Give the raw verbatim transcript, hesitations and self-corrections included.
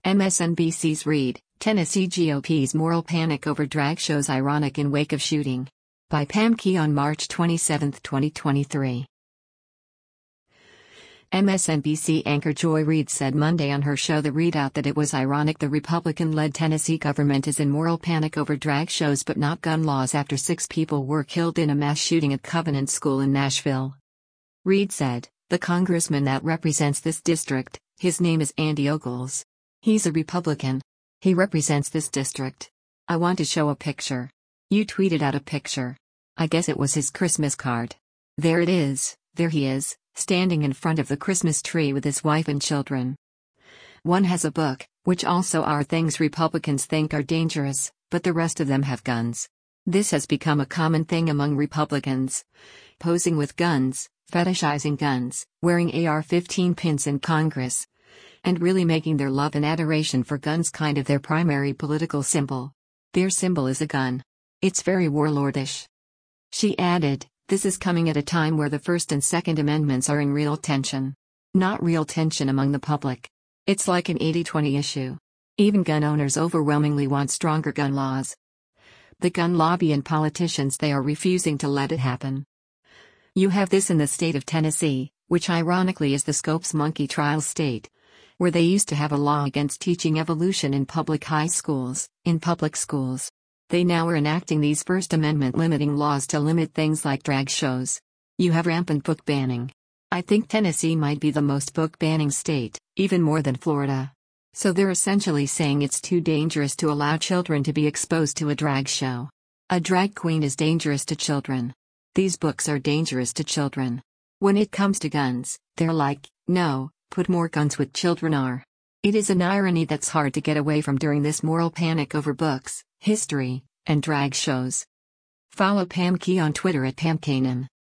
M S N B C's read, Tennessee G O P's moral panic over drag shows ironic in wake of shooting. By Pam Key on March twenty-seventh, twenty twenty-three. M S N B C anchor Joy Reid said Monday on her show The ReidOut that it was ironic the Republican-led Tennessee government is in moral panic over drag shows but not gun laws after six people were killed in a mass shooting at Covenant School in Nashville. Reid said, "The congressman that represents this district, his name is Andy Ogles. He's a Republican. He represents this district. I want to show a picture. You tweeted out a picture. I guess it was his Christmas card. There it is, there he is, standing in front of the Christmas tree with his wife and children. One has a book, which also are things Republicans think are dangerous, but the rest of them have guns. This has become a common thing among Republicans. Posing with guns, fetishizing guns, wearing A R fifteen pins in Congress, and really making their love and adoration for guns kind of their primary political symbol. Their symbol is a gun. It's very warlordish." She added, "This is coming at a time where the First and Second Amendments are in real tension. Not real tension among the public. It's like an eighty twenty issue. Even gun owners overwhelmingly want stronger gun laws. The gun lobby and politicians, they are refusing to let it happen. You have this in the state of Tennessee, which ironically is the Scopes monkey trial state, where they used to have a law against teaching evolution in public high schools, in public schools. They now are enacting these First Amendment limiting laws to limit things like drag shows. You have rampant book banning. I think Tennessee might be the most book banning state, even more than Florida. So they're essentially saying it's too dangerous to allow children to be exposed to a drag show. A drag queen is dangerous to children. These books are dangerous to children. When it comes to guns, they're like, no, put more guns with children are." It is an irony that's hard to get away from during this moral panic over books, history, and drag shows. Follow Pam Key on Twitter at Pam Kanan.